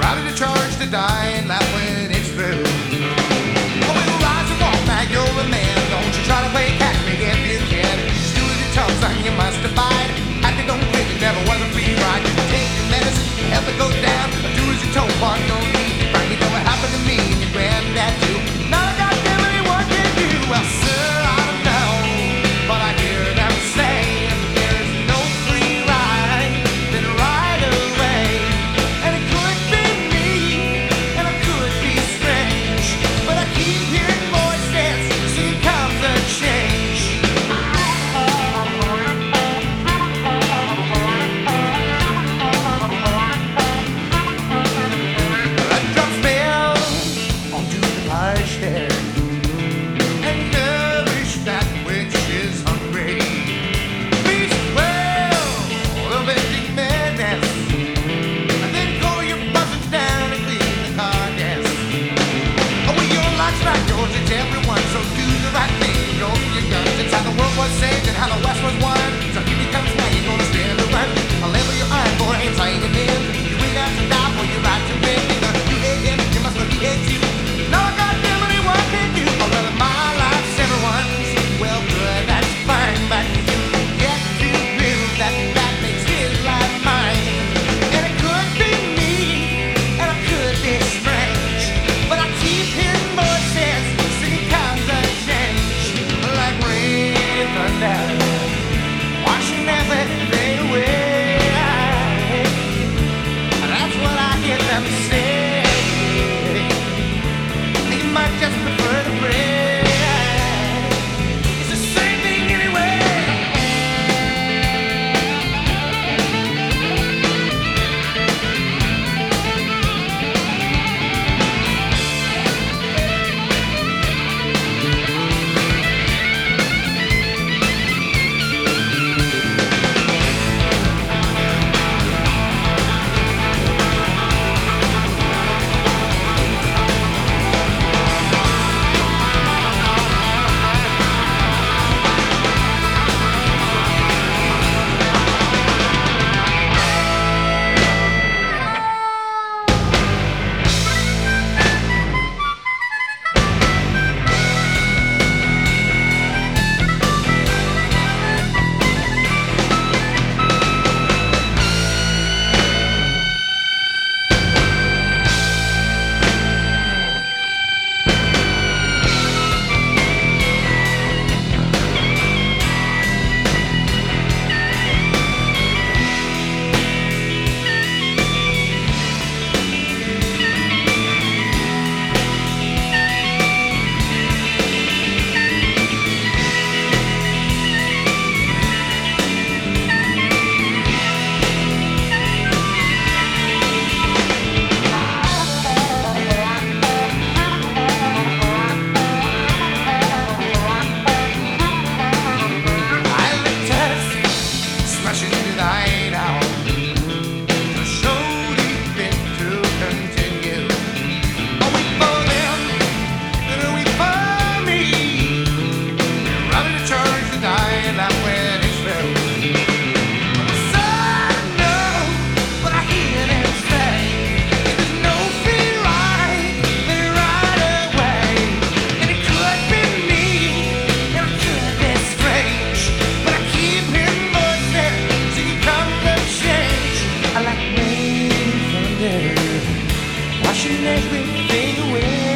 Routed to charge to die and laugh when it's through. Oh, we'll rise and walk back, you're a man. Don't you try to play catch me if you can. Just do as your tongue, son, you must abide. Acting don't quit, it never was a free ride. Just take your medicine, help it go down. Do as you're told, but don't need to find. You know what happened to me and your granddad too. Now I got damn anyone can do. Well, sir, I don't know, but I hear them say there's no free ride, then right away. And it could be me, and it could be strange, but I keep hearing voices, soon comes a change. A drum fell onto the parish there, and nourish that which is hungry. Feast well the vending madness, and then call your buzzards down and clean the carcass. Oh, well, your life's like yours, it's everyone, so do the right thing, go for your guns. It's how the world was saved and how the West was won. So here it comes now, you're gonna stand the run. I'll level your iron for it ain't saying it in. You ain't have to die for your right to win. Either you hate him, you must look, he hates you. No, goddamn anyone can do. Oh, well, my life's everyone's. Well, good, that's fine, but you get to prove that that makes his life mine. And it could be me, and it could be strange, but I keep hearing voices, singing comes a change. Like rain thunder, washing everything away. That's what I hear them say. You might just prefer to pray. It's the same thing anyway. Smashing into the hideout, the show fit to continue. Oh, we for them, and we for me. We're running to church to die, and I'm when it's through. So I know, but I hear them say there's no free ride, then right away. And it could be me, and it could be strange, but I keep hearing voices, singing come the change. I like rain thunder, washing everything away.